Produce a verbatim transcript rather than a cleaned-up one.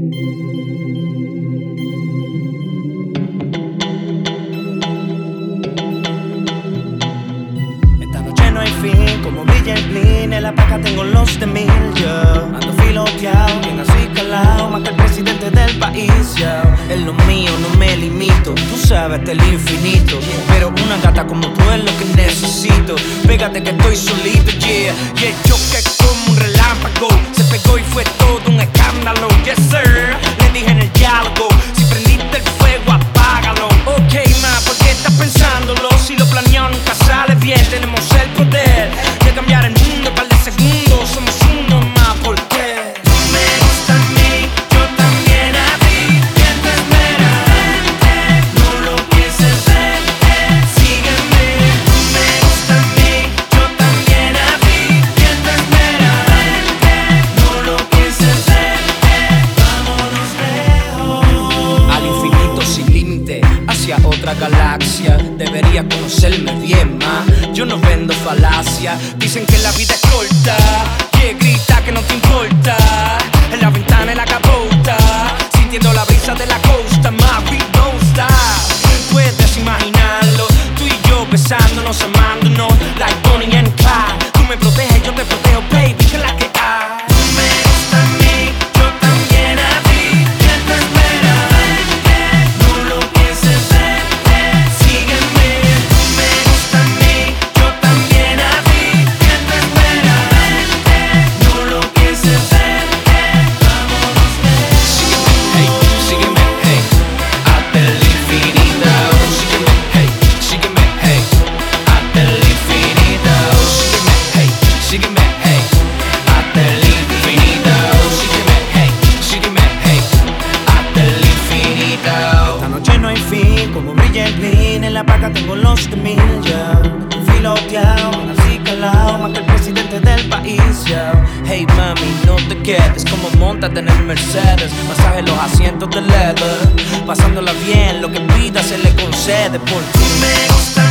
Esta noche no hay fin, como brilla el blin. En la paca tengo los de mil, yo ando filoteado, bien así calado, más que el presidente del país, yo. En lo mío no me limito, tú sabes hasta el infinito. Pero una gata como tú es lo que necesito. Pégate que estoy solito, yeah. Y el choque es como un relámpago, se pegó y fue todo un escándalo, yes sir. Le dije en el diálogo, si prendiste el fuego apágalo. Ok ma, ¿por qué estás pensándolo? Si lo planeado nunca sale bien, tenemos el poder de cambiar el mundo en par de segundos. Somos uno más, ¿por qué? Tú me gusta a mí, yo también a ti. ¿Quién te espera? Vente, no lo pienses, vente, sígueme. Tú me gusta a mí, yo también a ti. ¿Quién te espera? Vente, no lo pienses, vente, vámonos lejos. Al infinito sin límite, hacia otra galaxia. Deberías conocerme bien, ma. Yo no vendo falacia. Dicen que la vida es corta, que grita que no te importa. En la ventana, en la capota, sintiendo la brisa de la costa, ma, we don't stop. Puedes imaginarlo, tú y yo besándonos, amándonos, like Bonnie and Clyde. Tú me proteges, yo te protejo, baby, que es la que hay. Tú me gusta a mí, yo también a ti. ¿Quién te espera? Vente, no lo pienses, vente, sígueme. Tú me gusta a mí, yo también a ti. ¿Quién te espera? Vente, no lo pienses, vente, vámonos lejos. Sígueme, hey, sígueme, hey, hasta el infinito. Sígueme, hey, sígueme, hey, hasta el infinito. Sígueme, hey, sígueme, hey, hasta el infinito. Sígueme, hey, sígueme, hey, hasta el infinito. Esta noche no hay fin, como brilla el blin. En la paca tengo los de mil, ya. Filoteado, así calado, más que el presidente del país, ya. Hey mami, no te quedes, como montate en el Mercedes. Masaje en los asientos de leather, pasándola bien, lo que pida se le concede. Por ti me gusta